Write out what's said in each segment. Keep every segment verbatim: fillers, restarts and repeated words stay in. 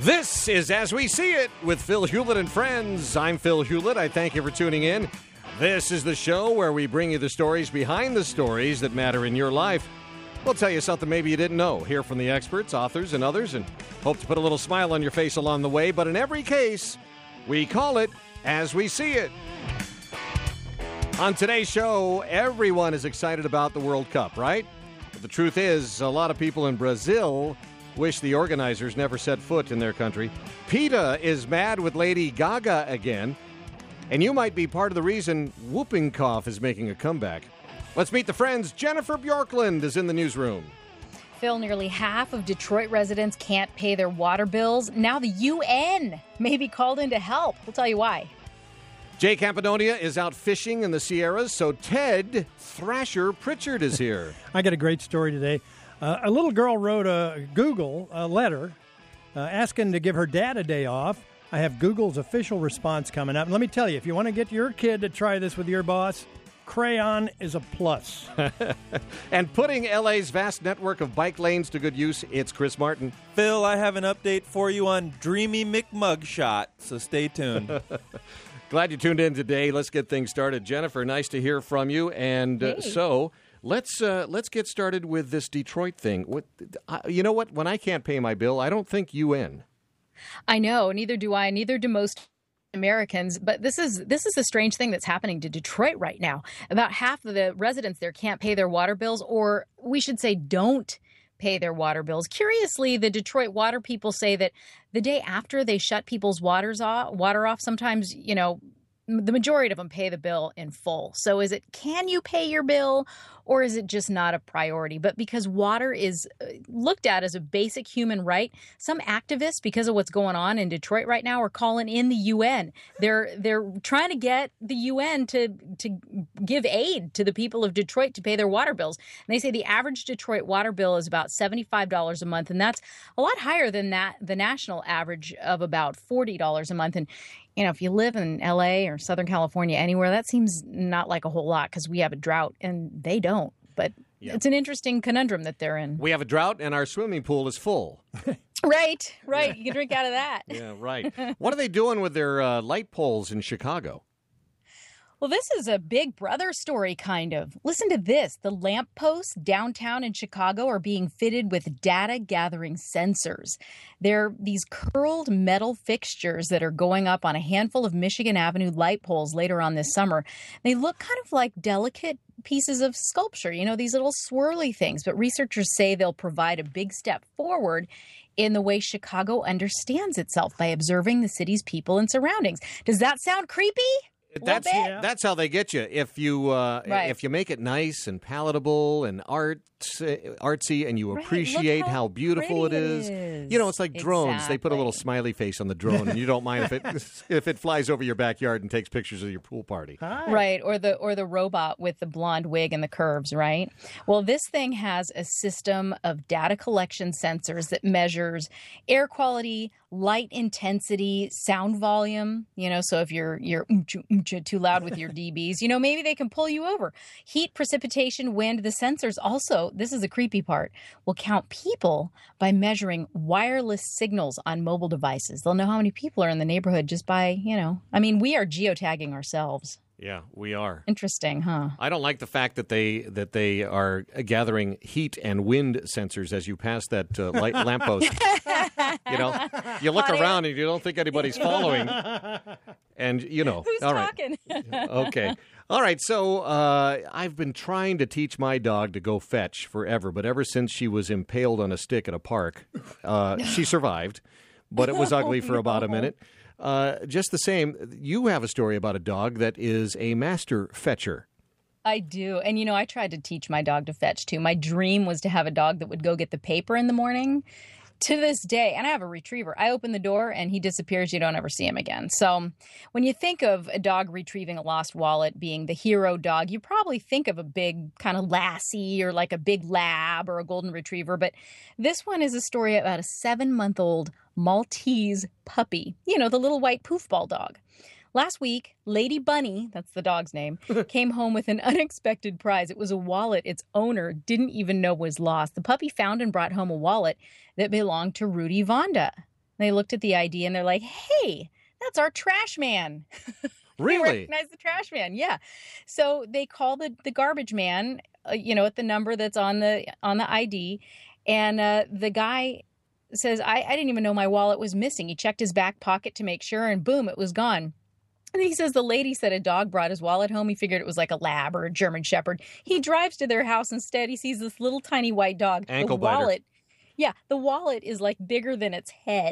This is As We See It with Phil Hewlett and friends. I'm Phil Hewlett. I thank you for tuning in. This is the show where we bring you the stories behind the stories that matter in your life. We'll tell you something maybe you didn't know. Hear from the experts, authors, and others, and hope to put a little smile on your face along the way. But in every case, we call it As We See It. On today's show, everyone is excited about the World Cup, right? But the truth is, a lot of people in Brazil wish the organizers never set foot in their country. PETA is mad with Lady Gaga again. And you might be part of the reason whooping cough is making a comeback. Let's meet the friends. Jennifer Bjorklund is in the newsroom. Phil, nearly half of Detroit residents can't pay their water bills. Now the U N may be called in to help. We'll tell you why. Jay Campadonia is out fishing in the Sierras, so Ted Thrasher Pritchard is here. I got a great story today. Uh, a little girl wrote a Google a letter uh, asking to give her dad a day off. I have Google's official response coming up. Let me tell you, if you want to get your kid to try this with your boss, crayon is a plus. And putting L A's vast network of bike lanes to good use, it's Chris Martin. Phil, I have an update for you on Dreamy McMugshot, so stay tuned. Glad you tuned in today. Let's get things started. Jennifer, nice to hear from you. And uh, Hey. so let's uh, let's get started with this Detroit thing. What, uh, you know what? When I can't pay my bill, I don't think U N. I know, neither do I, neither do most Americans, but this is this is a strange thing that's happening to Detroit right now. About half of the residents there can't pay their water bills, or we should say don't pay their water bills. Curiously, the Detroit water people say that the day after they shut people's waters off, water off, sometimes, you know, the majority of them pay the bill in full. So is it, can you pay your bill, or is it just not a priority? But because water is looked at as a basic human right, some activists, because of what's going on in Detroit right now, are calling in the U N. They're they're trying to get the U N to to give aid to the people of Detroit to pay their water bills. And they say the average Detroit water bill is about seventy-five dollars a month, and that's a lot higher than that the national average of about forty dollars a month. And you know, if you live in L A or Southern California, anywhere, that seems not like a whole lot because we have a drought and they don't. But yeah. It's an interesting conundrum that they're in. We have a drought and our swimming pool is full. Right, right. You can drink out of that. Yeah, right. What are they doing with their uh, light poles in Chicago? Well, this is a Big Brother story, kind of. Listen to this. The lampposts downtown in Chicago are being fitted with data-gathering sensors. They're these curled metal fixtures that are going up on a handful of Michigan Avenue light poles later on this summer. They look kind of like delicate pieces of sculpture, you know, these little swirly things. But researchers say they'll provide a big step forward in the way Chicago understands itself by observing the city's people and surroundings. Does that sound creepy? That's yeah. that's how they get you. If you uh, right. if you make it nice and palatable and art artsy, and you right. appreciate how, how beautiful it is. it is, you know, it's like drones. Exactly. They put a little smiley face on the drone, and you don't mind if it if it flies over your backyard and takes pictures of your pool party. Hi. Right, or the or the robot with the blonde wig and the curves, right? Well, this thing has a system of data collection sensors that measures air quality, light intensity, sound volume. You know, so if you're you're oomcha, oomcha too loud with your D Bs, you know, maybe they can pull you over. Heat, precipitation, wind. The sensors also, this is the creepy part, will count people by measuring wireless signals on mobile devices. They'll know how many people are in the neighborhood just by, you know, I mean, we are geotagging ourselves. Yeah, we are. Interesting, huh? I don't like the fact that they that they are gathering heat and wind sensors as you pass that uh, light lamppost. You know, you look Hot around air. and you don't think anybody's following. And, you know, Who's all right. talking? Okay. All right. So uh, I've been trying to teach my dog to go fetch forever, but ever since she was impaled on a stick at a park, uh, she survived, but it was ugly for about a minute. Uh, just the same, you have a story about a dog that is a master fetcher. I do. And, you know, I tried to teach my dog to fetch, too. My dream was to have a dog that would go get the paper in the morning. To this day, and I have a retriever, I open the door and he disappears. You don't ever see him again. So when you think of a dog retrieving a lost wallet being the hero dog, you probably think of a big kind of lassie or like a big lab or a golden retriever. But this one is a story about a seven-month-old Maltese puppy, you know, the little white poofball dog. Last week, Lady Bunny, that's the dog's name, came home with an unexpected prize. It was a wallet its owner didn't even know was lost. The puppy found and brought home a wallet that belonged to Rudy Vonda. They looked at the I D and they're like, hey, that's our trash man. Really? They recognize the trash man, yeah. So they call the, the garbage man, uh, you know, at the number that's on the on the I D. And uh, the guy says, I, I didn't even know my wallet was missing. He checked his back pocket to make sure, and boom, it was gone. And he says the lady said a dog brought his wallet home. He figured it was like a lab or a German shepherd. He drives to their house instead. He sees this little tiny white dog. Ankle the biter. wallet, yeah, the wallet is like bigger than its head.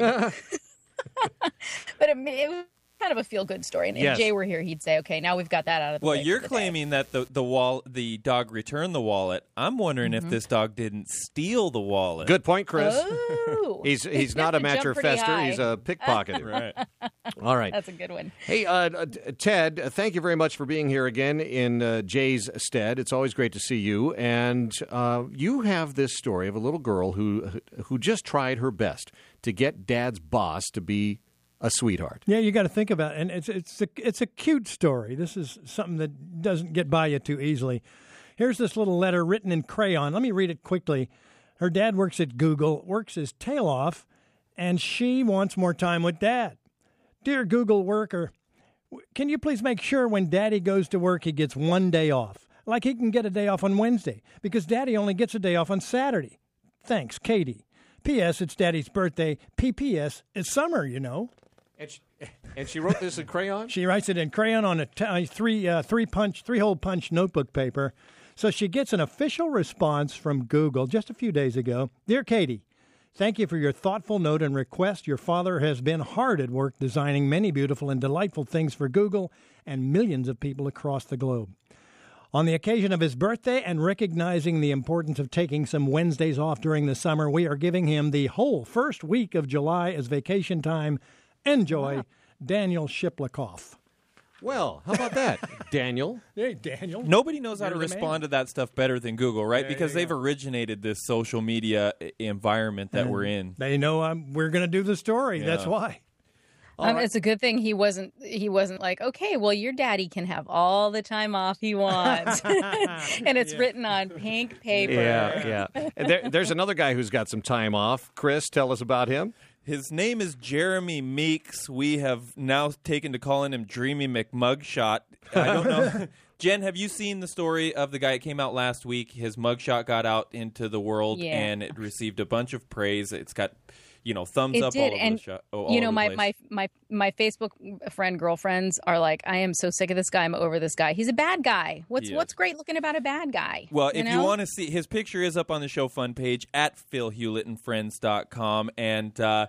But it, it was kind of a feel-good story. And if Yes. Jay were here, he'd say, okay, now we've got that out of the Well, way you're for the day. claiming that the the wall the dog returned the wallet. I'm wondering Mm-hmm. if this dog didn't steal the wallet. Good point, Chris. Oh. He's he's not a Jumped matcher pretty fester. high. He's a pickpocketer. Right. All right. That's a good one. Hey, uh, uh, Ted, uh, thank you very much for being here again in uh, Jay's stead. It's always great to see you. And uh, you have this story of a little girl who who just tried her best to get Dad's boss to be a sweetheart. Yeah, you got to think about it. And it's it's a, it's a cute story. This is something that doesn't get by you too easily. Here's this little letter written in crayon. Let me read it quickly. Her dad works at Google, works his tail off, and she wants more time with Dad. Dear Google worker, can you please make sure when Daddy goes to work he gets one day off? Like he can get a day off on Wednesday, because Daddy only gets a day off on Saturday. Thanks, Katie. P S. It's Daddy's birthday. P P S. It's summer, you know. And she, and she wrote this in crayon? She writes it in crayon on a t- three uh, three punch three hole punch notebook paper. So she gets an official response from Google just a few days ago. Dear Katie, thank you for your thoughtful note and request. Your father has been hard at work designing many beautiful and delightful things for Google and millions of people across the globe. On the occasion of his birthday and recognizing the importance of taking some Wednesdays off during the summer, we are giving him the whole first week of July as vacation time. Enjoy, Daniel Shiplikoff. Well, how about that, Daniel? Hey, Daniel. Nobody knows how to You're the respond man. to that stuff better than Google, right? There Because you they've go. originated this social media i- environment that we're in. They know um, we're going to do the story. That's Yeah. why. Um, it's a good thing he wasn't. He wasn't like, okay, well, your daddy can have all the time off he wants, and it's written on pink paper. Yeah, yeah. And there, there's another guy who's got some time off. Chris, tell us about him. His name is Jeremy Meeks. We have now taken to calling him Dreamy McMugshot. I don't know. Jen, have you seen the story of the guy? It came out last week. His mugshot got out into the world, Yeah. and it received a bunch of praise. It's got, you know, thumbs It up did, all over and the shot. Oh, all you know, over the my, place. my my my Facebook friend girlfriends are like, I am so sick of this guy. I'm over this guy. He's a bad guy. What's He is. what's great looking about a bad guy? Well, you if know? you want to see, his picture is up on the show fun page at phil hewlett and friends dot com, and uh,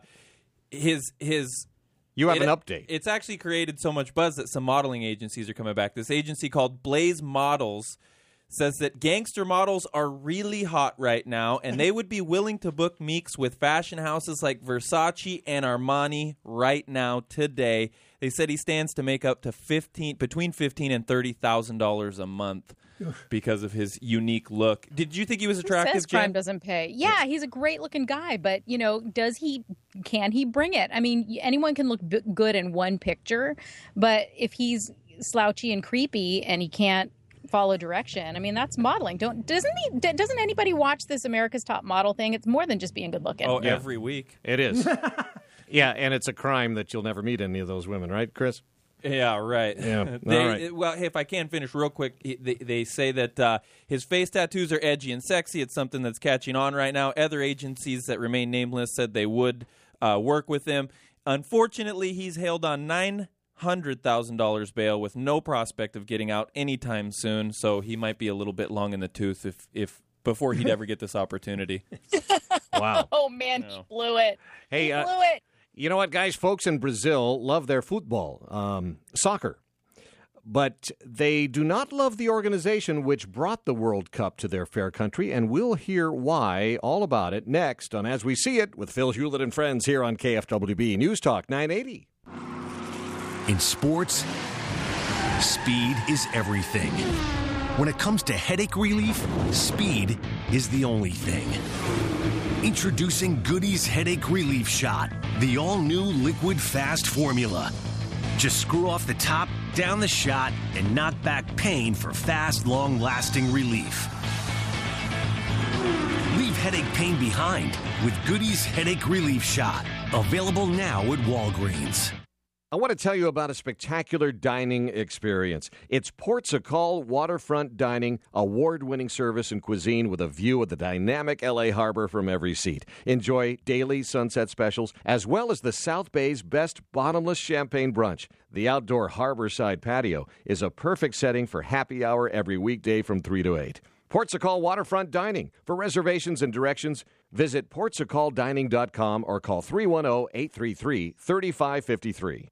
his his. You have It- an update. It's actually created so much buzz that some modeling agencies are coming back. This agency called Blaze Models says that gangster models are really hot right now, and they would be willing to book Meeks with fashion houses like Versace and Armani right now today. They said he stands to make up to fifteen between fifteen and thirty thousand dollars a month because of his unique look. Did you think he was Who attractive, says crime Jen? doesn't pay? Yeah, he's a great looking guy, but you know, does he? Can he bring it? I mean, anyone can look b- good in one picture, but if he's slouchy and creepy and he can't follow direction, I mean, that's modeling. Don't doesn't he? d- Doesn't anybody watch this America's Top Model thing? It's more than just being good looking. Oh, Yeah. every week. It is. Yeah, and it's a crime that you'll never meet any of those women, right, Chris? Yeah, right. Yeah, They- all right. Well, hey, if I can finish real quick, he- they, they say that uh, his face tattoos are edgy and sexy. It's something that's catching on right now. Other agencies that remain nameless said they would uh, work with him. Unfortunately, he's hailed on nine hundred thousand dollars bail with no prospect of getting out anytime soon. So he might be a little bit long in the tooth if, if before he'd ever get this opportunity. Wow. Oh man, he blew it. Hey, he uh, blew it. You know what, guys? Folks in Brazil love their football, um, soccer. But they do not love the organization which brought the World Cup to their fair country, and we'll hear why, all about it, next on As We See It with Phil Hewlett and Friends here on K F W B News Talk nine eighty. In sports, speed is everything. When it comes to headache relief, speed is the only thing. Introducing Goody's Headache Relief Shot, the all-new liquid fast formula. Just screw off the top, down the shot, and knock back pain for fast, long-lasting relief. Leave headache pain behind with Goody's Headache Relief Shot. Available now at Walgreens. I want to tell you about a spectacular dining experience. It's Portugal Waterfront Dining, award-winning service and cuisine with a view of the dynamic L A harbor from every seat. Enjoy daily sunset specials, as well as the South Bay's best bottomless champagne brunch. The outdoor harborside patio is a perfect setting for happy hour every weekday from three to eight. Portugal Waterfront Dining. For reservations and directions, visit portugal dining dot com or call three one zero, eight three three, three five five three.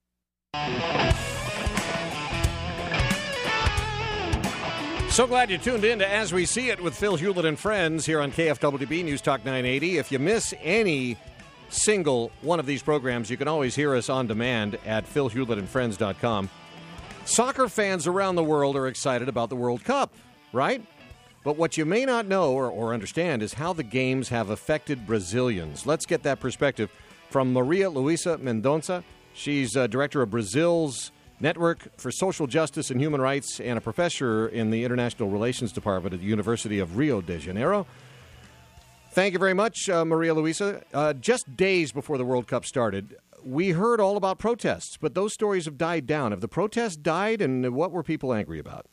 So glad you tuned in to As We See It with Phil Hewlett and Friends here on K F W B News Talk nine eighty. If you miss any single one of these programs, you can always hear us on demand at phil hewlett and friends dot com. Soccer fans around the world are excited about the World Cup, right? But what you may not know or, or understand is how the games have affected Brazilians. Let's get that perspective from Maria Luisa Mendonça. She's uh, director of Brazil's Network for Social Justice and Human Rights and a professor in the International Relations Department at the University of Rio de Janeiro. Thank you very much, uh, Maria Luisa. Uh, just days before the World Cup started, we heard all about protests, but those stories have died down. Have the protests died, and what were people angry about?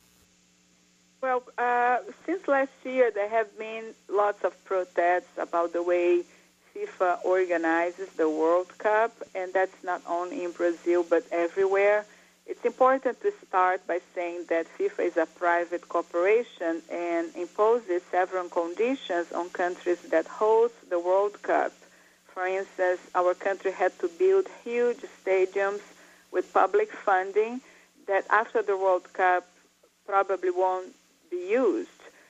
Well, uh, since last year, there have been lots of protests about the way FIFA organizes the World Cup, and that's not only in Brazil but everywhere. It's important to start by saying that FIFA is a private corporation and imposes several conditions on countries that host the World Cup. For instance, our country had to build huge stadiums with public funding that after the World Cup probably won't be used.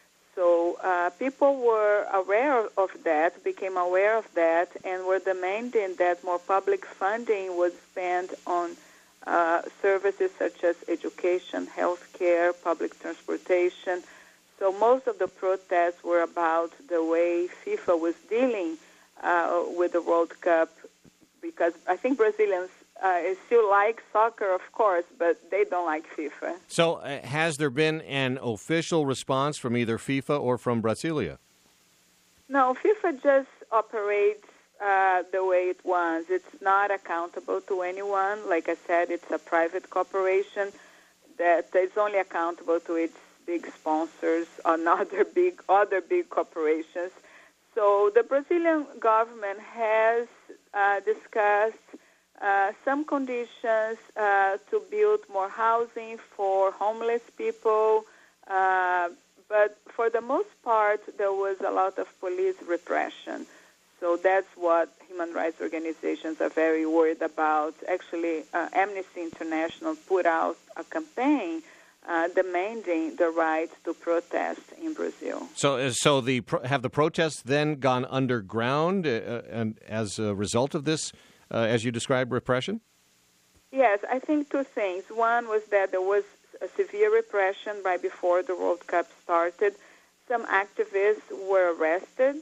So uh, people were aware of that, became aware of that, and were demanding that more public funding was spent on uh, services such as education, health care, public transportation. So most of the protests were about the way FIFA was dealing uh, with the World Cup, because I think Brazilians Uh, still like soccer, of course, but they don't like FIFA. So uh, has there been an official response from either FIFA or from Brasilia? No, FIFA just operates uh, the way it wants. It's not accountable to anyone. Like I said, it's a private corporation that is only accountable to its big sponsors or other big, other big corporations. So the Brazilian government has uh, discussed Uh, some conditions uh, to build more housing for homeless people, uh, but for the most part, there was a lot of police repression. So that's what human rights organizations are very worried about. Actually, uh, Amnesty International put out a campaign uh, demanding the right to protest in Brazil. So, uh, so the pro- have the protests then gone underground, uh, and as a result of this? Uh, as you described, repression? Yes, I think two things. One was that there was a severe repression right before the World Cup started. Some activists were arrested,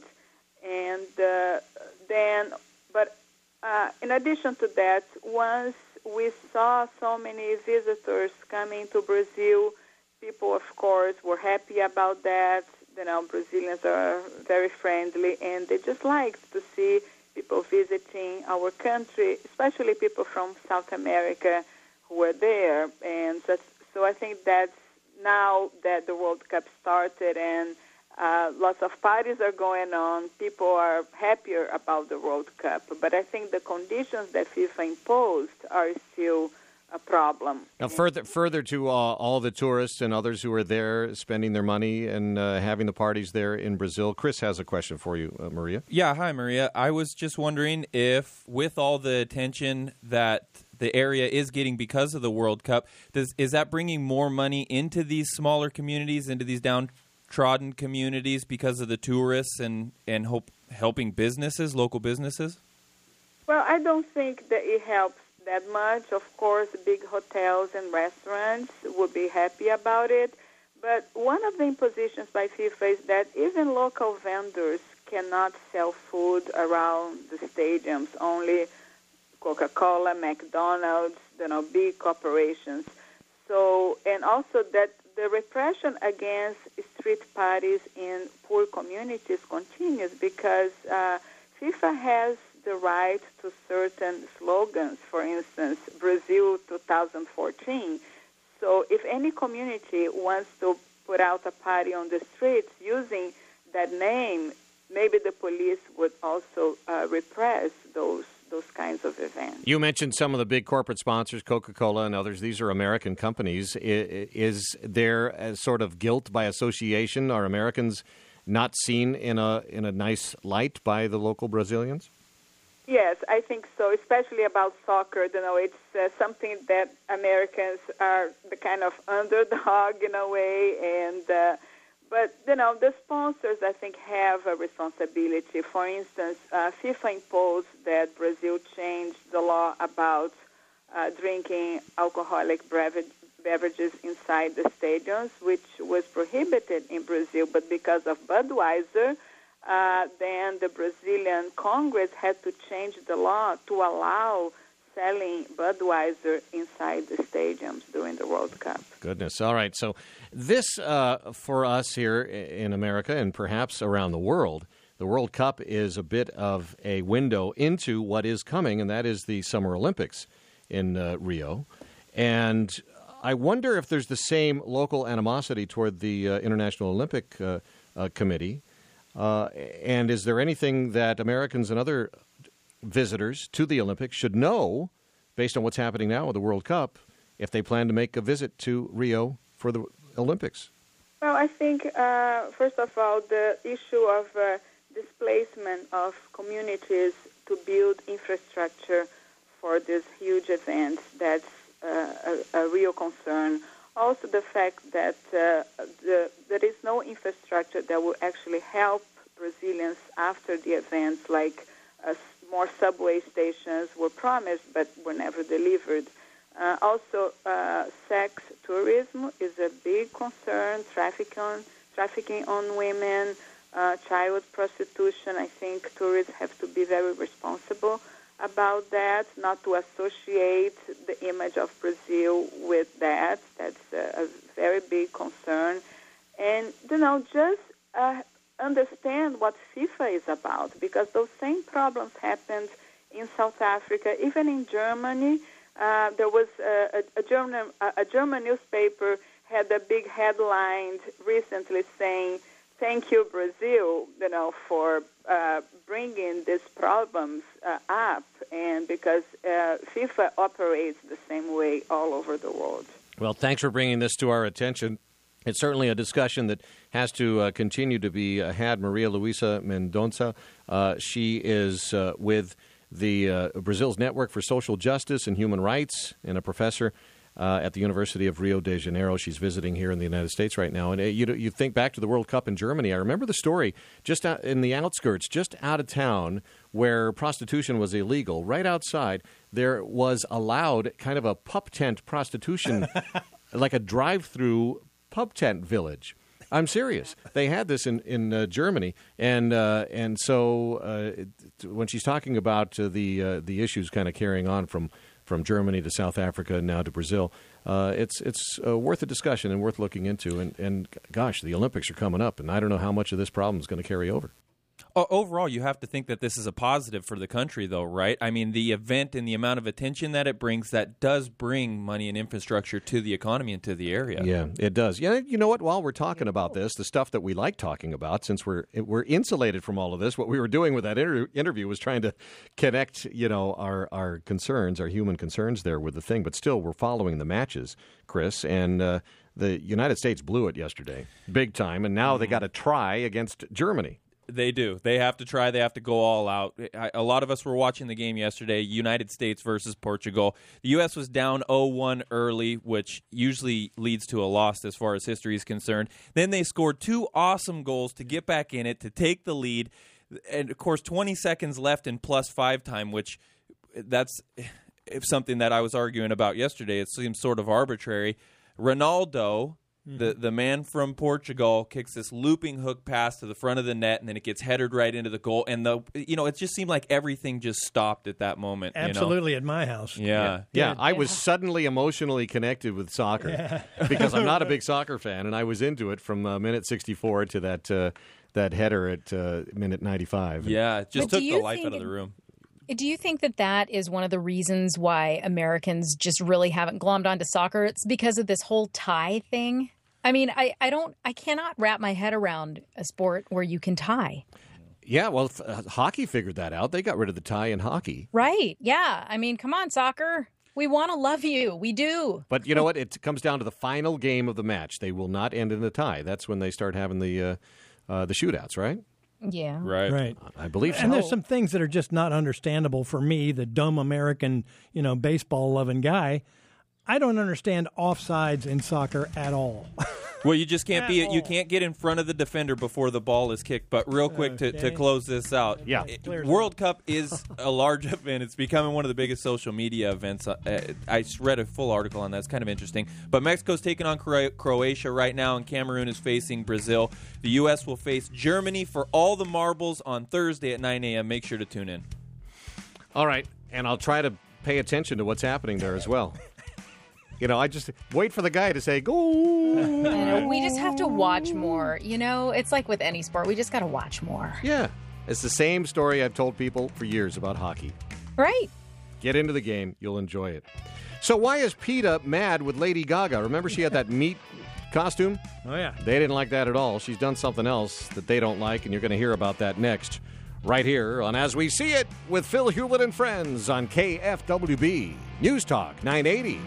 and uh, then, but uh, in addition to that, once we saw so many visitors coming to Brazil, people, of course, were happy about that. You know, Brazilians are very friendly, and they just liked to see people visiting our country, especially people from South America who were there. And so, so I think that's now that the World Cup started and uh, lots of parties are going on, people are happier about the World Cup. But I think the conditions that FIFA imposed are still a problem. Now, further, further to uh, all the tourists and others who are there spending their money and uh, having the parties there in Brazil, Chris has a question for you, uh, Maria. Yeah, hi, Maria. I was just wondering if, with all the attention that the area is getting because of the World Cup, does, is that bringing more money into these smaller communities, into these downtrodden communities because of the tourists and, and hope, helping businesses, local businesses? Well, I don't think that it helps that much. Of course, big hotels and restaurants would be happy about it. But one of the impositions by FIFA is that even local vendors cannot sell food around the stadiums. Only Coca-Cola, McDonald's, you know, big corporations. So, and also that the repression against street parties in poor communities continues because uh, FIFA has the right to certain slogans, for instance, Brazil twenty fourteen. So if any community wants to put out a party on the streets using that name, maybe the police would also uh, repress those those kinds of events. You mentioned some of the big corporate sponsors, Coca-Cola and others. These are American companies. Is, is there a sort of guilt by association? Are Americans not seen in a in a nice light by the local Brazilians? Yes, I think so, especially about soccer. You know, it's uh, something that Americans are the kind of underdog in a way, and uh, but, you know, the sponsors, I think, have a responsibility. For instance, uh, FIFA imposed that Brazil changed the law about uh, drinking alcoholic beverages inside the stadiums, which was prohibited in Brazil, but because of Budweiser, Uh, then the Brazilian Congress had to change the law to allow selling Budweiser inside the stadiums during the World Cup. Goodness. All right. So this, uh, for us here in America and perhaps around the world, the World Cup is a bit of a window into what is coming, and that is the Summer Olympics in uh, Rio. And I wonder if there's the same local animosity toward the uh, International Olympic uh, uh, Committee. Uh, and is there anything that Americans and other visitors to the Olympics should know, based on what's happening now with the World Cup, if they plan to make a visit to Rio for the Olympics? Well, I think, uh, first of all, the issue of uh, displacement of communities to build infrastructure for these huge events, that's uh, a, a real concern. Also, the fact that uh, the, there is no infrastructure that will actually help Brazilians after the events, like uh, more subway stations were promised but were never delivered. Uh, also, uh, sex tourism is a big concern, traffic on, trafficking on women, uh, child prostitution. I think tourists have to be very responsible about that, not to associate the image of Brazil with that. That's a, a very big concern. And, you know, just uh, understand what FIFA is about, because those same problems happened in South Africa, even in Germany. Uh, there was a, a, a, German, a, a German newspaper had a big headline recently saying, "Thank you, Brazil, you know, for uh, bringing these problems uh, up," and because uh, FIFA operates the same way all over the world. Well, thanks for bringing this to our attention. It's certainly a discussion that has to uh, continue to be uh, had. Maria Luisa Mendonça, uh, she is uh, with the uh, Brazil's Network for Social Justice and Human Rights, and a professor Uh, at the University of Rio de Janeiro. She's visiting here in the United States right now. And uh, you you think back to the World Cup in Germany. I remember the story just out in the outskirts, just out of town, where prostitution was illegal. Right outside, there was allowed kind of a pup tent prostitution, like a drive-through pub tent village. I'm serious. They had this in in uh, Germany, and uh, and so uh, it, when she's talking about uh, the uh, the issues kind of carrying on from. from Germany to South Africa and now to Brazil, uh, it's it's uh, worth a discussion and worth looking into. And, and, gosh, the Olympics are coming up, and I don't know how much of this problem is going to carry over. Oh, overall, you have to think that this is a positive for the country, though, right? I mean, the event and the amount of attention that it brings, that does bring money and infrastructure to the economy and to the area. Yeah, it does. Yeah, you know what? While we're talking about this, the stuff that we like talking about, since we're we're insulated from all of this, what we were doing with that inter- interview was trying to connect, you know, our our concerns, our human concerns there with the thing. But still, we're following the matches, Chris, and uh, the United States blew it yesterday, big time, and now mm-hmm. they got to try against Germany. They do. They have to try. They have to go all out. A lot of us were watching the game yesterday, United States versus Portugal. The U S was down oh one early, which usually leads to a loss as far as history is concerned. Then they scored two awesome goals to get back in it, to take the lead. And, of course, twenty seconds left in plus five time, which that's something that I was arguing about yesterday. It seems sort of arbitrary. Ronaldo... The the man from Portugal kicks this looping hook pass to the front of the net, and then it gets headed right into the goal. And the you know it just seemed like everything just stopped at that moment. Absolutely, you know? at my house. Yeah, yeah. yeah. yeah I was suddenly emotionally connected with soccer yeah. because I'm not a big soccer fan, and I was into it from uh, minute sixty-four to that uh, that header at uh, minute ninety-five. Yeah, it just but took the life out of the room. Do you think that that is one of the reasons why Americans just really haven't glommed onto soccer? It's because of this whole tie thing. I mean, I, I don't, I cannot wrap my head around a sport where you can tie. Yeah, well, uh, hockey figured that out. They got rid of the tie in hockey. Right. Yeah. I mean, come on, soccer. We want to love you. We do. But you know what? It comes down to the final game of the match. They will not end in a tie. That's when they start having the uh, uh, the shootouts, right? Yeah. Right. Right. I believe so. And there's some things that are just not understandable for me, the dumb American, you know, baseball-loving guy. I don't understand offsides in soccer at all. Well, you just can't be At you all. can't get in front of the defender before the ball is kicked. But real quick to, to Okay. close this out, Yeah. it- Clears World Cup is a large event. It's becoming one of the biggest social media events. Uh, I read a full article on that. It's kind of interesting. But Mexico's taking on Cro- Croatia right now, and Cameroon is facing Brazil. The U S will face Germany for all the marbles on Thursday at nine a.m. Make sure to tune in. All right, and I'll try to pay attention to what's happening there as well. You know, I just wait for the guy to say, go. You know, we just have to watch more. You know, it's like with any sport. We just got to watch more. Yeah. It's the same story I've told people for years about hockey. Right. Get into the game. You'll enjoy it. So why is PETA mad with Lady Gaga? Remember she had that meat costume? Oh, yeah. They didn't like that at all. She's done something else that they don't like, and you're going to hear about that next. Right here on As We See It with Phil Hewlett and Friends on K F W B. News Talk nine eighty.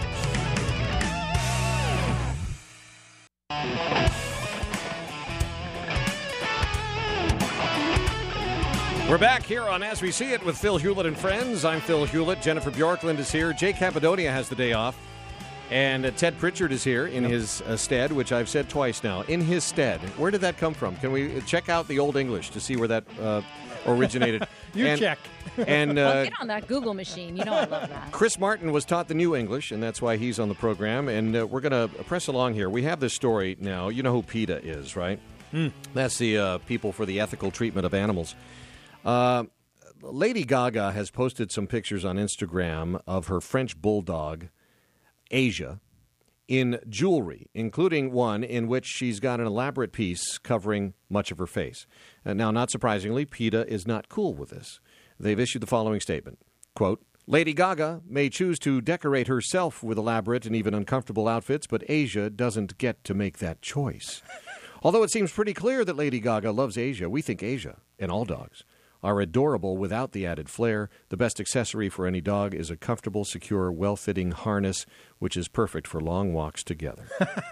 We're back here on As We See It with Phil Hewlett and Friends. I'm Phil Hewlett. Jennifer Bjorklund is here. Jake Cappadonia has the day off. And uh, Ted Pritchard is here in his uh, stead, which I've said twice now. In his stead. Where did that come from? Can we check out the Old English to see where that uh, originated? You and, check. And Well, uh, get on that Google machine. You know I love that. Chris Martin was taught the New English, and that's why he's on the program. And uh, we're going to press along here. We have this story now. You know who PETA is, right? Mm. That's the uh, people for the ethical treatment of animals. Uh, Lady Gaga has posted some pictures on Instagram of her French bulldog, Asia, in jewelry, including one in which she's got an elaborate piece covering much of her face. Uh, now, not surprisingly, PETA is not cool with this. They've issued the following statement, quote, Lady Gaga may choose to decorate herself with elaborate and even uncomfortable outfits, but Asia doesn't get to make that choice. Although it seems pretty clear that Lady Gaga loves Asia, we think Asia, and all dogs, are adorable without the added flair. The best accessory for any dog is a comfortable, secure, well-fitting harness, which is perfect for long walks together.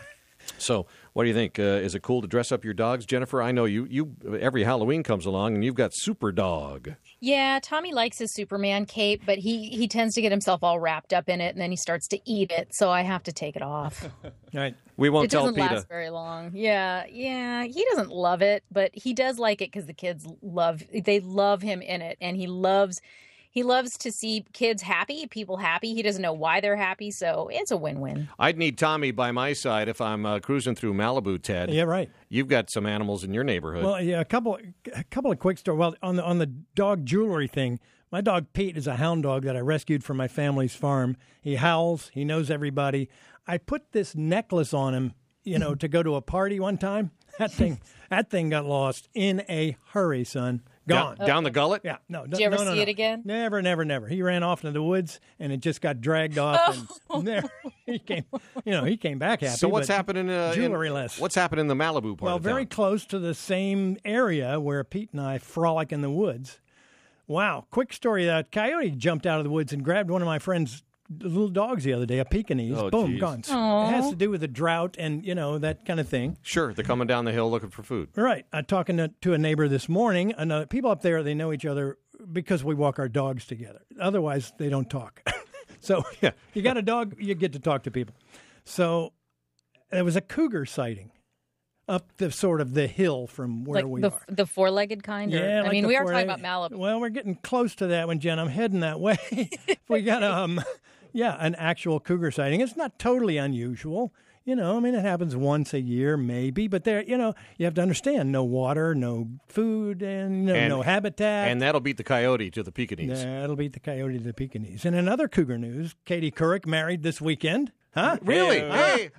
So, what do you think? Uh, is it cool to dress up your dogs, Jennifer? I know you. You every Halloween comes along, and you've got Super Dog. Yeah, Tommy likes his Superman cape, but he, he tends to get himself all wrapped up in it, and then he starts to eat it, so I have to take it off. Right. We won't It tell doesn't PETA. last very long. Yeah, yeah. He doesn't love it, but he does like it because the kids love. They love him in it, and he loves. He loves to see kids happy, people happy. He doesn't know why they're happy, so it's a win-win. I'd need Tommy by my side if I'm uh, cruising through Malibu, Ted. Yeah, right. You've got some animals in your neighborhood. Well, yeah, a couple, a couple of quick stories. Well, on the on the dog jewelry thing, my dog Pete is a hound dog that I rescued from my family's farm. He howls. He knows everybody. I put this necklace on him, you know, to go to a party one time. That thing, that thing got lost in a hurry, son. Gone. down, down the gullet? Yeah, no. Did you ever no, no, see no. it again? Never, never, never. He ran off into the woods, and it just got dragged off. Oh. And there, he came. You know, he came back happy. So what's but happening? Uh, Jewelry-less. in, what's happening in the Malibu part Well, of very town? close to the same area where Pete and I frolic in the woods. Wow. Quick story. That coyote jumped out of the woods and grabbed one of my friend's little dogs the other day, a Pekingese. Oh, Boom, geez. gone. Aw. It has to do with the drought and, you know, that kind of thing. Sure, they're coming down the hill looking for food. Right. I'm talking to, to a neighbor this morning. Another, people up there, they know each other because we walk our dogs together. Otherwise, they don't talk. So Yeah. you got a dog, you get to talk to people. So there was a cougar sighting up the sort of the hill from where Like we the are. the four-legged kind? Or, Yeah, I like mean, the we are four- talking about Malibu. Well, we're getting close to that one, Jen. I'm heading that way. We got um, yeah, an actual cougar sighting. It's not totally unusual, you know. I mean, it happens once a year, maybe, but there, you know, you have to understand: no water, no food, and no, And- no habitat. And that'll beat the coyote to the Pekingese. That'll beat the coyote to the Pekingese. And in other cougar news, Katie Couric married this weekend. Huh? Really? Hey.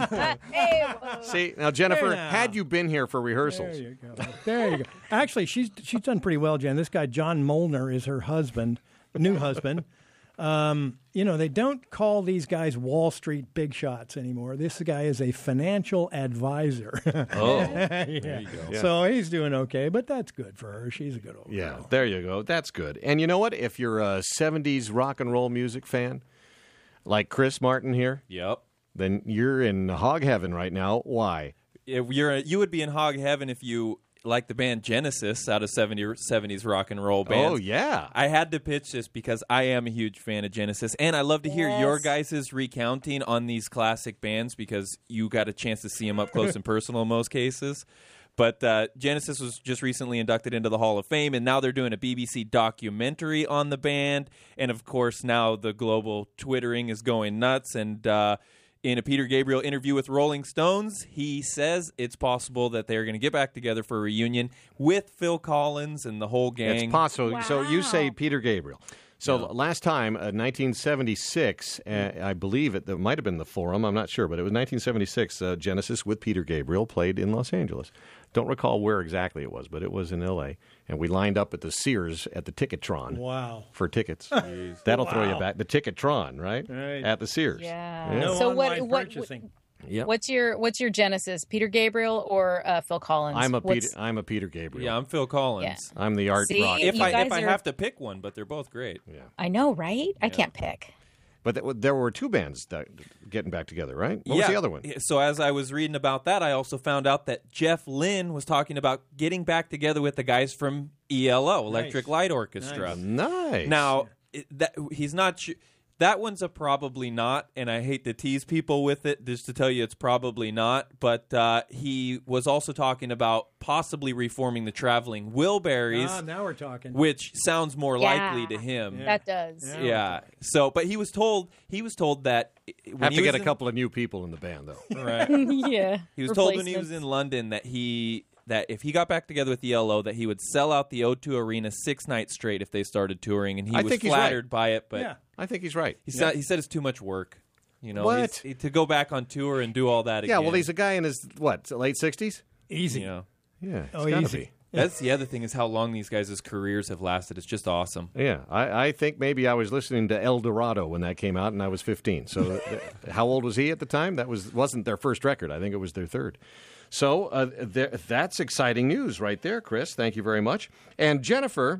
Hey, whoa. See, now, Jennifer, There now. had you been here for rehearsals, There you go. There you go. Actually, she's she's done pretty well, Jen. This guy, John Molnar, is her husband, new husband. Um, you know, they don't call these guys Wall Street big shots anymore. This guy is a financial advisor. Oh. yeah. There you go. So he's doing okay, but that's good for her. She's a good old yeah, girl. there you go. That's good. And you know what? If you're a seventies rock and roll music fan, like Chris Martin here, Yep. then you're in hog heaven right now. Why? If you're you would be in hog heaven if you like the band Genesis out of seventies rock and roll bands. Oh, yeah. I had to pitch this because I am a huge fan of Genesis, and I love to hear Yes. your guys' recounting on these classic bands because you got a chance to see them up close and personal in most cases. But uh, Genesis was just recently inducted into the Hall of Fame, and now they're doing a B B C documentary on the band. And, of course, now the global Twittering is going nuts. And uh, in a Peter Gabriel interview with Rolling Stones, he says it's possible that they're going to get back together for a reunion with Phil Collins and the whole gang. It's possible. So you say Wow. Peter Gabriel. So last time, uh, nineteen seventy-six, uh, I believe it, it might have been the Forum, I'm not sure, but it was nineteen seventy-six, uh, Genesis with Peter Gabriel played in Los Angeles. Don't recall where exactly it was, but it was in L A. And we lined up at the Sears at the Ticketron Wow. for tickets. That'll throw you Wow. back. The Ticketron, right? Right. At the Sears. Yeah. No So what- online what- purchasing. Yep. What's your What's your Genesis? Peter Gabriel or uh, Phil Collins? I'm a Peter, What's- I'm a Peter Gabriel. Yeah, I'm Phil Collins. Yeah. I'm the art See? rock. If You I guys if I are- have to pick one, but they're both great. I know, right? I can't pick. But th- there were two bands that getting back together, right? What yeah. was the other one? So as I was reading about that, I also found out that Jeff Lynne was talking about getting back together with the guys from E L O, Electric Nice. Light Orchestra. Nice. Now, it, that he's not. Sh- that one's a probably not, and I hate to tease people with it, just to tell you it's probably not. But uh, he was also talking about possibly reforming the Traveling Wilburys, Ah, now we're talking. which sounds more Yeah. likely to him. That does. Yeah. Yeah. So, but he was told he was told that when have he to was get a in- couple of new people in the band, though. Right. yeah. He was told when he was Replacements. in London that he that if he got back together with the L O, that he would sell out the O two Arena six nights straight if they started touring, and he I was think he's flattered by it. But Yeah. I think he's right. he said he said it's too much work. You know, What? he's- to go back on tour and do all that Yeah, again. well, he's a guy in his, what, late sixties? Easy. you know. Yeah, Oh, it's gotta easy. be. That's the other thing is how long these guys' careers have lasted. It's just awesome. Yeah, I, I think maybe I was listening to El Dorado when that came out, and I was fifteen. So, th- how old was he at the time? That was wasn't their first record. I think it was their third. So, uh, there, that's exciting news right there, Chris. Thank you very much. And Jennifer,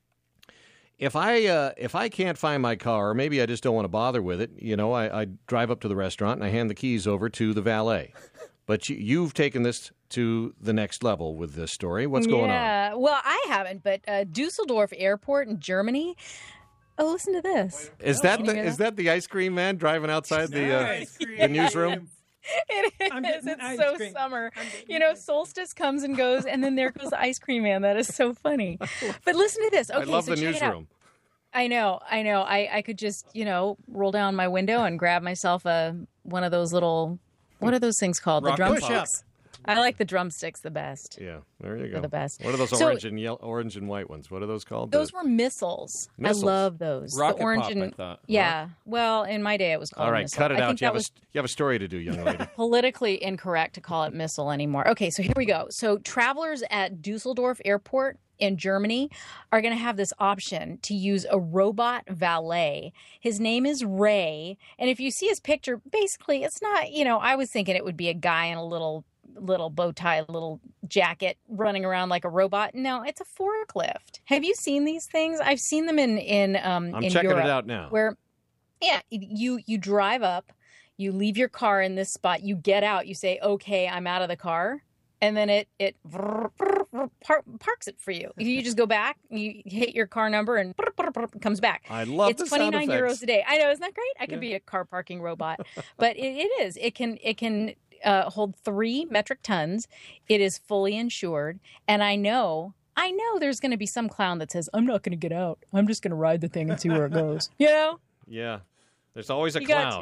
if I uh, if I can't find my car, or maybe I just don't want to bother with it, you know, I, I drive up to the restaurant and I hand the keys over to the valet. But you, you've taken this to the next level with this story. What's going on? Yeah. Well, I haven't, but uh, Dusseldorf Airport in Germany. Oh, listen to this. Is that Can you the hear is that the ice cream man driving outside the uh, Ice cream. the newsroom? It is. I'm getting It's ice so cream. summer. You know, solstice comes and goes, and then there goes the ice cream man. That is so funny. But listen to this. Okay, I love so the check it out. newsroom. I know, I know. I, I could just, you know, roll down my window and grab myself a one of those little, what are those things called? Rock the push-up. drumsticks. I like the drumsticks the best. Yeah, there you go. They're the best. What are those So- orange and yellow, orange and white ones? What are those called? Those The- were missiles. Missiles. I love those. Rocket the orange pop, and I thought. yeah. Well, in my day, it was called. All a right, missile. cut it I out. think You have, that a, was you have a story to do, young lady. politically incorrect to call it missile anymore. Okay, so here we go. So travelers at Dusseldorf Airport in Germany are going to have this option to use a robot valet. His name is Ray, and if you see his picture, basically it's not, you know, I was thinking it would be a guy in a little little bow tie, little jacket running around like a robot. No, it's a forklift. Have you seen these things? I've seen them in in um I'm in checking Europe, it out now. where yeah, you you drive up, you leave your car in this spot, you get out, you say, okay, I'm out of the car, and then it it par- parks it for you. You just go back, you hit your car number, and it comes back. I love it's the sound twenty-nine effects. euros a day. I know, isn't that great? I could be a car parking robot, but it, it is. It can it can uh, hold three metric tons. It is fully insured, and I know. I know there's going to be some clown that says, I'm not going to get out. I'm just going to ride the thing and see where it goes. You know? Yeah. There's always a You got clown. to.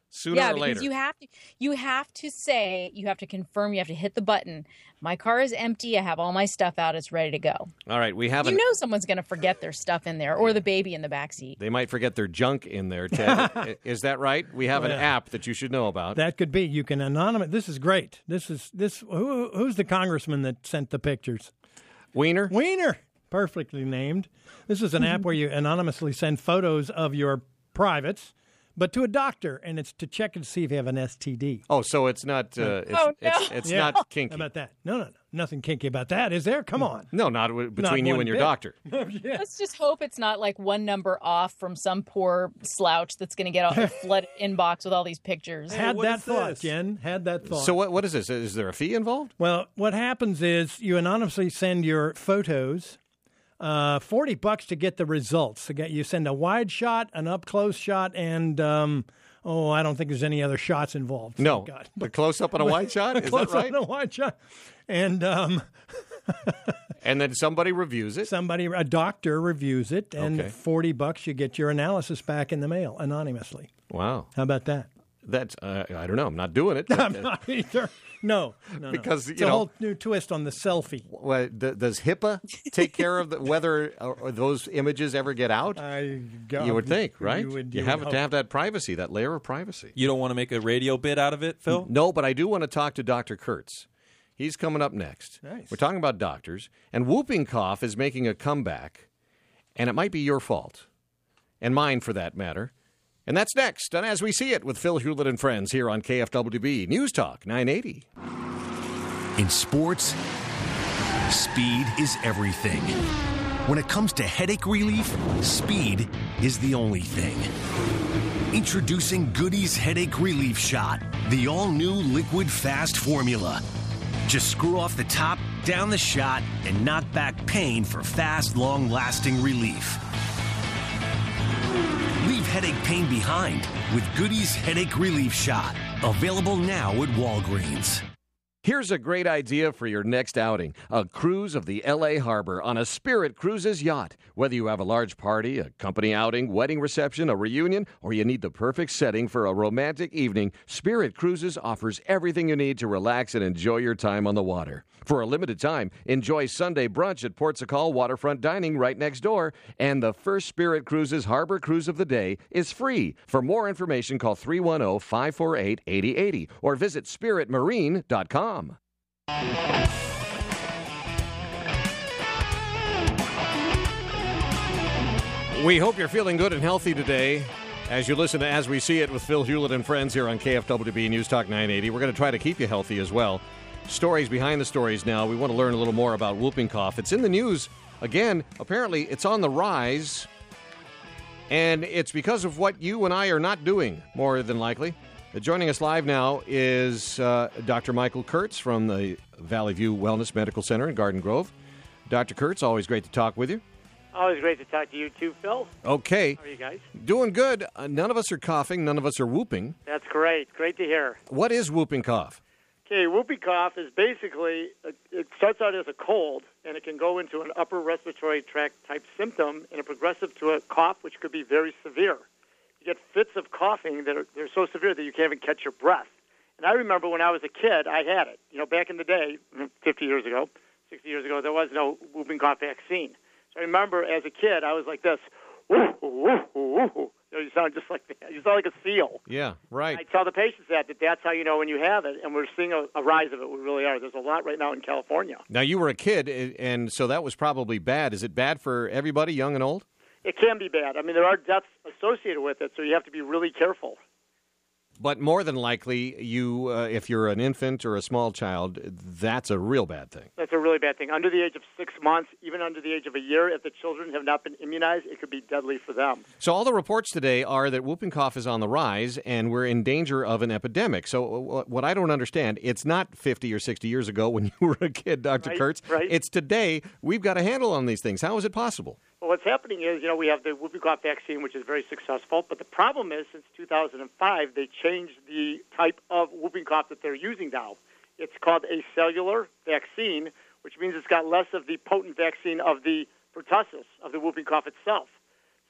sooner yeah, or because later. you have to you have to say, you have to confirm, you have to hit the button. My car is empty. I have all my stuff out. It's ready to go. All right, we have You an, know someone's going to forget their stuff in there, or the baby in the back seat. They might forget their junk in there, Ted. Is that right? We have an Yeah. app that you should know about. That could be. You can anonymous. This is great. This is this. Who, who's the congressman that sent the pictures? Wiener? Wiener. Perfectly named. This is an app where you anonymously send photos of your privates, but to a doctor, and it's to check and see if you have an S T D. Oh, so it's not. Uh, it's, Oh, no. it's, it's Yeah. not kinky. How about that? No, no, no. Nothing kinky about that, is there? Come on. No, not w- between Not you one and your bit. doctor. Let's just hope it's not like one number off from some poor slouch that's going to get a flooded inbox with all these pictures. Had what that is thought, this? Jen. Had that thought. So what? What is this? Is there a fee involved? Well, what happens is you anonymously send your photos, uh, forty bucks to get the results. Again, you send a wide shot, an up close shot, and um, oh, I don't think there's any other shots involved. No. Thank God. The close up on a wide shot? Is that Close right? on a wide shot, and um, And then somebody reviews it. somebody, a doctor, reviews it, and Okay. forty bucks you get your analysis back in the mail anonymously. Wow. How about that? That's uh, I don't know. I'm not doing it. but, I'm uh, not either. No, no, no. Because, it's you a know- whole new twist on the selfie. well, d- does HIPAA take care of the, whether uh, those images ever get out? I God, you would think, right? You, would, you you have would to hope. have that privacy, that layer of privacy. You don't want to make a radio bit out of it, Phil? No, but I do want to talk to Doctor Kurtz. He's coming up next. Nice. We're talking about doctors, and whooping cough is making a comeback, and it might be your fault, and mine for that matter. And that's next on As We See It with Phil Hewlett and friends here on K F W B News Talk nine eighty. In sports, speed is everything. When it comes to headache relief, speed is the only thing. Introducing Goody's Headache Relief Shot, the all-new liquid fast formula. Just screw off the top, down the shot, and knock back pain for fast, long-lasting relief. Leave headache pain behind with Goody's Headache Relief Shot. Available now at Walgreens. Here's a great idea for your next outing. A cruise of the L A Harbor on a Spirit Cruises yacht. Whether you have a large party, a company outing, wedding reception, a reunion, or you need the perfect setting for a romantic evening, Spirit Cruises offers everything you need to relax and enjoy your time on the water. For a limited time, enjoy Sunday brunch at Port Sacal Waterfront Dining right next door. And the first Spirit Cruises Harbor Cruise of the day is free. For more information, call three one zero, five four eight, eight zero eight zero or visit spirit marine dot com. We hope you're feeling good and healthy today as you listen to As We See It with Phil Hewlett and friends here on K F W B News Talk nine eighty. We're going to try to keep you healthy as well. Stories behind the stories now. We want to learn a little more about whooping cough. It's in the news. Again, apparently it's on the rise, and it's because of what you and I are not doing, more than likely. Uh, Joining us live now is uh, Doctor Michael Kurtz from the Valley View Wellness Medical Center in Garden Grove. Doctor Kurtz, always great to talk with you. Always great to talk to you too, Phil. Okay. How are you guys? Doing good. Uh, none of us are coughing. None of us are whooping. That's great. Great to hear. What is whooping cough? Okay, whooping cough is basically, uh, it starts out as a cold, and it can go into an upper respiratory tract type symptom and a progressive to a cough, which could be very severe. You get fits of coughing that are they're so severe that you can't even catch your breath. And I remember when I was a kid, I had it. You know, back in the day, fifty years ago, sixty years ago, there was no whooping cough vaccine. So I remember as a kid, I was like this, woo, woo, woo, woo. You know, you sound just like that. You sound like a seal. Yeah, right. I tell the patients that, that that's how you know when you have it, and we're seeing a, a rise of it. We really are. There's a lot right now in California. Now, you were a kid, eh, and so that was probably bad. Is it bad for everybody, young and old? It can be bad. I mean, there are deaths associated with it, so you have to be really careful. But more than likely, you, uh, if you're an infant or a small child, that's a real bad thing. That's a really bad thing. Under the age of six months, even under the age of a year, if the children have not been immunized, it could be deadly for them. So all the reports today are that whooping cough is on the rise, and we're in danger of an epidemic. So uh, what I don't understand, it's not fifty or sixty years ago when you were a kid, Doctor Right, Kurtz. right. It's today. We've got a handle on these things. How is it possible? Well, what's happening is, you know, we have the whooping cough vaccine, which is very successful. But the problem is, since two thousand five, they changed the type of whooping cough that they're using now. It's called a cellular vaccine, which means it's got less of the potent vaccine of the pertussis, of the whooping cough itself. So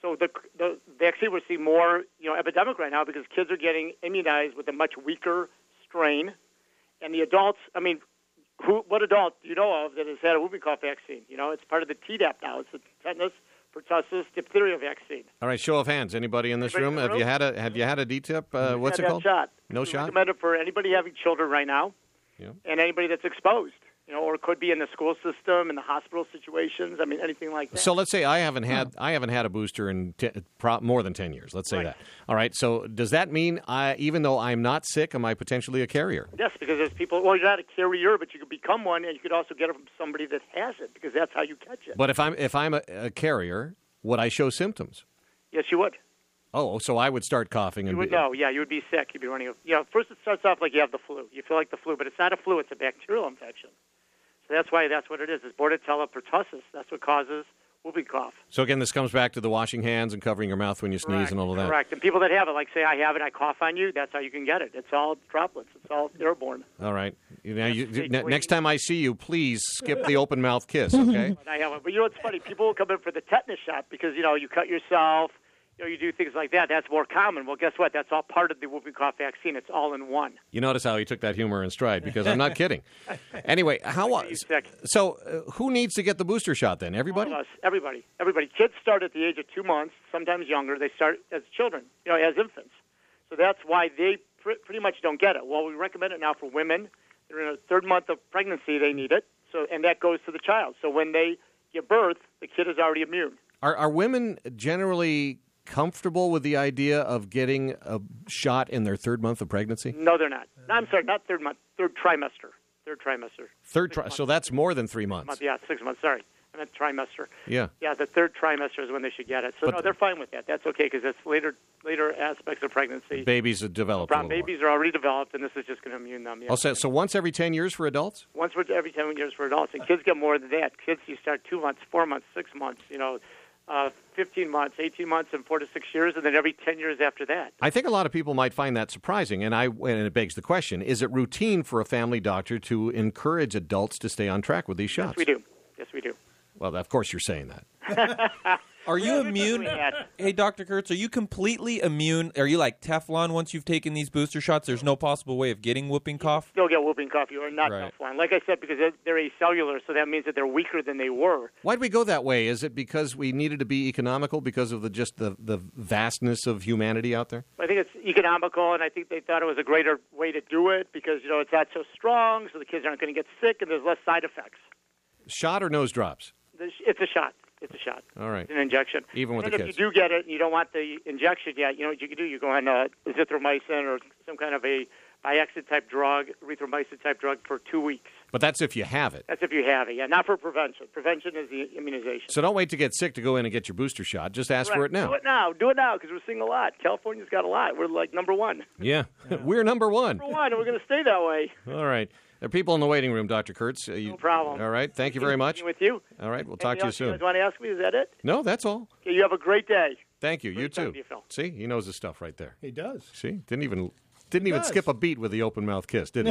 So the the vaccine we're seeing more, you know, epidemic right now because kids are getting immunized with a much weaker strain, and the adults. I mean, who what adult do you know of that has had a whooping cough vaccine? You know, it's part of the Tdap now. It's the tetanus, pertussis, diphtheria vaccine. All right, show of hands. Anybody in this Anybody room? in the Have room? you had a Have you had a D tip? Uh, what's Had it that called? Shot. No We shot. recommend it for anybody having children right now, Yeah. and anybody that's exposed. You know, or it could be in the school system, in the hospital situations. I mean, anything like that. So let's say I haven't had I haven't had a booster in t- pro- more than ten years. Let's say Right. that. All right. So does that mean I, even though I'm not sick, am I potentially a carrier? Yes, because there's people. Well, you're not a carrier, but you could become one, and you could also get it from somebody that has it, because that's how you catch it. But if I'm if I'm a, a carrier, would I show symptoms? Yes, you would. Oh, so I would start coughing and You would be, know. Yeah, you would be sick. You'd be running. A, you know, first it starts off like you have the flu. You feel like the flu, but it's not a flu. It's a bacterial infection. So that's why that's what it is. It's Bordetella pertussis. That's what causes whooping cough. So again, this comes back to the washing hands and covering your mouth when you sneeze Correct, and all of that. Correct. And people that have it, like say I have it, I cough on you. That's how you can get it. It's all droplets. It's all airborne. All right. You know, you, That's ne- next time I see you, please skip the open mouth kiss. Okay. But I have it. But you know what's funny? People will come in for the tetanus shot because you know you cut yourself. You know, you do things like that. That's more common. Well, guess what? That's all part of the whooping cough vaccine. It's all in one. You notice how he took that humor in stride because I'm not kidding. Anyway, how Make you sick. so uh, who needs to get the booster shot then? Everybody? All of us, everybody, everybody. Kids start at the age of two months, sometimes younger. They start as children, you know, as infants. So that's why they pr- pretty much don't get it. Well, we recommend it now for women. They're in a third month of pregnancy. They need it. So, and that goes to the child. So when they give birth, the kid is already immune. Are are women generally comfortable with the idea of getting a shot in their third month of pregnancy? No, they're not. No, I'm sorry, not third month. Third trimester. Third trimester. Third tri- so that's more than three months. Month, yeah, six months. Sorry, I meant trimester. Yeah. Yeah, the third trimester is when they should get it. So But no, they're fine with that. That's okay because it's later later aspects of pregnancy. Babies have developed a Brown little more. babies are already developed, and this is just going to immune them. Yeah. Also, so once every ten years for adults? Once for every ten years for adults, and kids get more than that. Kids, you start two months, four months, six months. You know, uh, fifteen months, eighteen months, and four to six years, and then every ten years after that. I think a lot of people might find that surprising, and I and it begs the question: is it routine for a family doctor to encourage adults to stay on track with these shots? Yes, we do. Yes, we do. Well, of course you're saying that. Are you immune? doing that. Hey, Doctor Kurtz, are you completely immune? Are you like Teflon once you've taken these booster shots? There's no possible way of getting whooping cough? Still get whooping cough. You are not Right. Teflon. Like I said, because they're, they're acellular, so that means that they're weaker than they were. Why'd we go that way? Is it because we needed to be economical because of the just the, the vastness of humanity out there? I think it's economical, and I think they thought it was a greater way to do it because, you know, it's not so strong, so the kids aren't going to get sick, and there's less side effects. Shot or nose drops? It's a shot. It's a shot. All right. It's an injection. Even with and the if kids. you do get it and you don't want the injection yet, you know what you can do? You go on uh, azithromycin or some kind of a Biexid-type drug, erythromycin-type drug for two weeks. But that's if you have it. That's if you have it, yeah. Not for prevention. Prevention is the immunization. So don't wait to get sick to go in and get your booster shot. Just ask for Correct. it now. Do it now. Do it now because we're seeing a lot. California's got a lot. We're like number one. Yeah. We're number one. Number one, and we're going to stay that way. All right. There are people in the waiting room, Doctor Kurtz. Uh, you, No problem. All right. Thank you very much. With you. All right. We'll talk Anything to you else you soon. guys want to ask me? Is that it? No, that's all. Okay, you have a great day. Thank you. You Great talking too. to you, Phil. See, he knows his stuff right there. He does. See, didn't even didn't even does. skip a beat with the open mouth kiss, did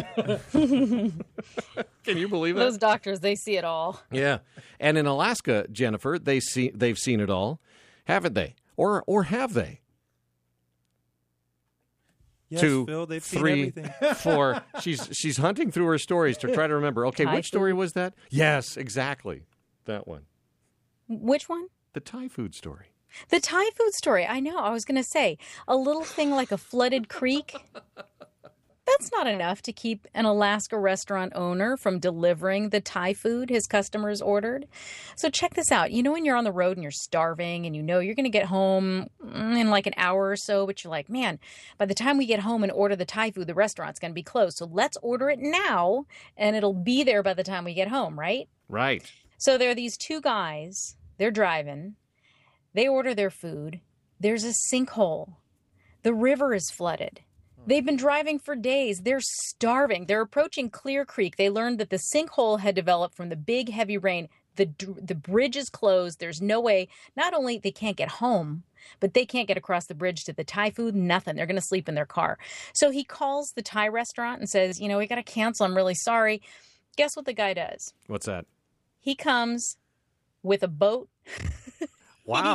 he? Can you believe that? Those doctors, they see it all. Yeah. And in Alaska, Jennifer, they see they've seen it all, haven't they? Or or have they? Yes, Two, Phil, they've three, seen everything. four. She's she's hunting through her stories to try to remember. Okay, Thai which story food. was that? Yes, exactly. That one. Which one? The Thai food story. The Thai food story. I know. I was going to say a little thing like a flooded creek. That's not enough to keep an Alaska restaurant owner from delivering the Thai food his customers ordered. So check this out. You know when you're on the road and you're starving and you know you're going to get home in like an hour or so, but you're like, man, by the time we get home and order the Thai food, the restaurant's going to be closed. So let's order it now and it'll be there by the time we get home, right? Right. So there are these two guys. They're driving. They order their food. There's a sinkhole. The river is flooded. They've been driving for days. They're starving. They're approaching Clear Creek. They learned that the sinkhole had developed from the big, heavy rain. The the bridge is closed. There's no way. Not only they can't get home, but they can't get across the bridge to the Thai food, nothing. They're going to sleep in their car. So he calls the Thai restaurant and says, you know, we got to cancel. I'm really sorry. Guess what the guy does? What's that? He comes with a boat. Wow.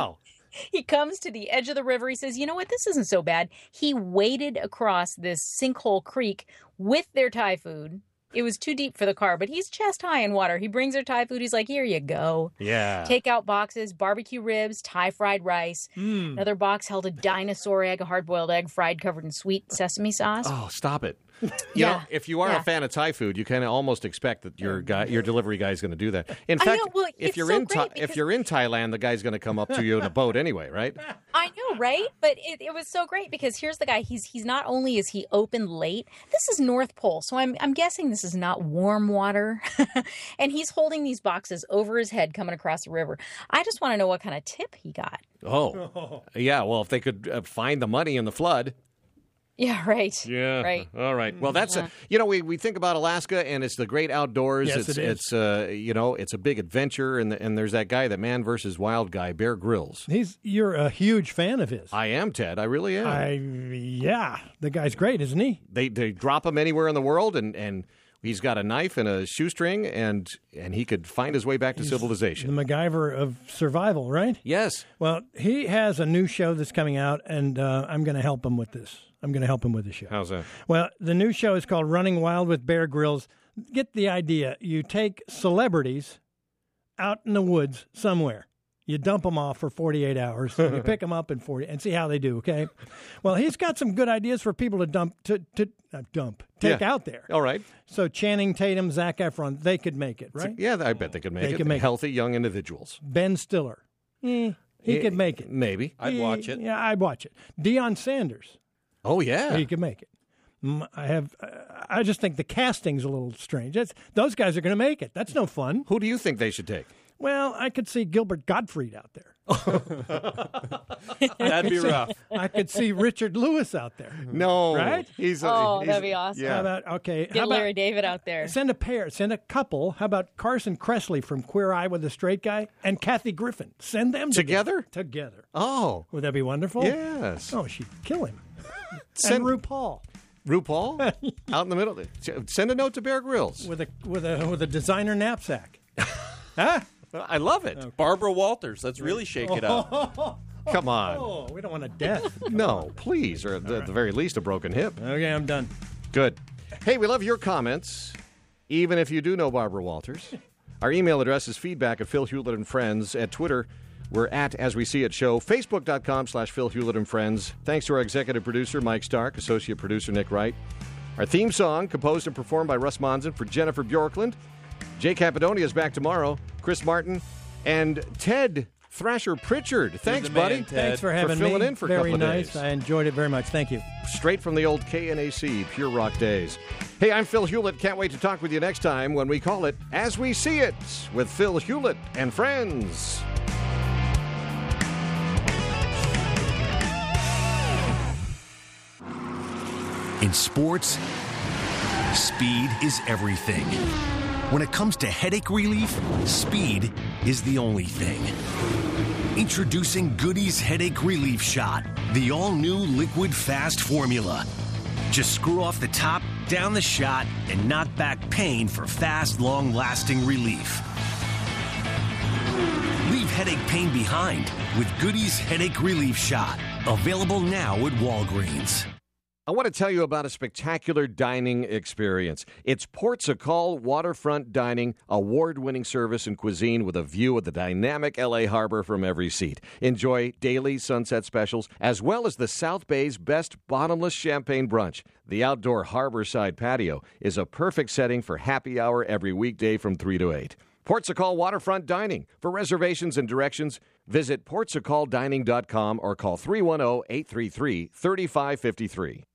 He comes to the edge of the river. He says, you know what? This isn't so bad. He waded across this sinkhole creek with their Thai food. It was too deep for the car, but he's chest high in water. He brings her Thai food. He's like, here you go. Yeah. Takeout boxes, barbecue ribs, Thai fried rice. Mm. Another box held a dinosaur egg, a hard-boiled egg fried covered in sweet sesame sauce. Oh, stop it. You Yeah. know, if you are Yeah. a fan of Thai food, you kind of almost expect that your guy, your delivery guy is going to do that. In I fact, know, well, if it's you're so in great Tha- if because- you're in Thailand, the guy's going to come up to you in a boat anyway, right? I know, right? But it, it was so great because here's the guy. He's he's not only is he open late. This is North Pole, so I'm I'm guessing this is not warm water. And he's holding these boxes over his head coming across the river. I just want to know what kind of tip he got. Oh, yeah. Well, if they could uh, find the money in the flood. Yeah, right. Yeah. Right. All right. Well, that's a, you know we, we think about Alaska and it's the great outdoors. Yes, it's it is. it's uh you know it's a big adventure and the, and there's that guy, that man versus wild guy, Bear Grylls. He's you're a huge fan of his. I am, Ted. I really am. I yeah, the guy's great, isn't he? They they drop him anywhere in the world and and. He's got a knife and a shoestring, and and he could find his way back to The civilization. MacGyver of survival, right? Yes. Well, he has a new show that's coming out, and uh, I'm going to help him with this. I'm going to help him with the show. How's that? Well, the new show is called Running Wild with Bear Grylls. Get the idea. You take celebrities out in the woods somewhere. You dump them off for forty-eight hours. And you pick them up in forty and see how they do, okay? Well, he's got some good ideas for people to dump, to, to uh, dump, take Yeah. out there. All right. So Channing Tatum, Zac Efron, they could make it, right? Yeah, I bet they could make They it. could make it. Healthy young individuals. Ben Stiller, eh, he Eh, could make it. Maybe. I'd watch it. Yeah, I'd watch it. Deion Sanders, Oh yeah. he could make it. Mm, I have. Uh, I just think the casting's a little strange. That's, those guys are going to make it. That's no fun. Who do you think they should take? Well, I could see Gilbert Gottfried out there. That'd be rough. I could see Richard Lewis out there. No. Right? He's. Oh, he's- that'd be awesome. Yeah. How about okay? Get how about Larry David out there. send a pair? Send a couple. How about Carson Kressley from Queer Eye with a Straight Guy and Kathy Griffin? Send them Together? Together. Oh. Would that be wonderful? Yes. Oh, she'd kill him. Send and RuPaul RuPaul out in the middle. Send a note to Bear Grylls. with a with a with a designer knapsack. Huh? I love it. Barbara Walters. Let's really shake it up. Come on. Oh, we don't want a death. No, please, or at the, at the very least, a broken hip. Okay, I'm done. Good. Hey, we love your comments, even if you do know Barbara Walters. Our email address is feedback at Phil Hewlett and Friends. At Twitter, we're at As We See It Show. Facebook.com slash Phil Hewlett and Friends. Thanks to our executive producer, Mike Stark, associate producer, Nick Wright. Our theme song, composed and performed by Russ Monson for Jennifer Bjorklund. Jay Capadonia is back tomorrow. Chris Martin and Ted Thrasher Pritchard. Thanks, the man, buddy. Ted. Thanks for having filling me. in for a very couple of nice. days. I enjoyed it very much. Thank you. Straight from the old K N A C, Pure Rock Days. Hey, I'm Phil Hewlett. Can't wait to talk with you next time when we call it As We See It with Phil Hewlett and Friends. In sports, speed is everything. When it comes to headache relief, speed is the only thing. Introducing Goody's Headache Relief Shot, the all-new liquid fast formula. Just screw off the top, down the shot, and knock back pain for fast, long-lasting relief. Leave headache pain behind with Goody's Headache Relief Shot. Available now at Walgreens. I want to tell you about a spectacular dining experience. It's Portugal Waterfront Dining, award-winning service and cuisine with a view of the dynamic L A harbor from every seat. Enjoy daily sunset specials, as well as the South Bay's best bottomless champagne brunch. The outdoor harborside patio is a perfect setting for happy hour every weekday from three to eight. Portugal Waterfront Dining. For reservations and directions, visit portugal dining dot com or call three one zero, eight three three, three five five three.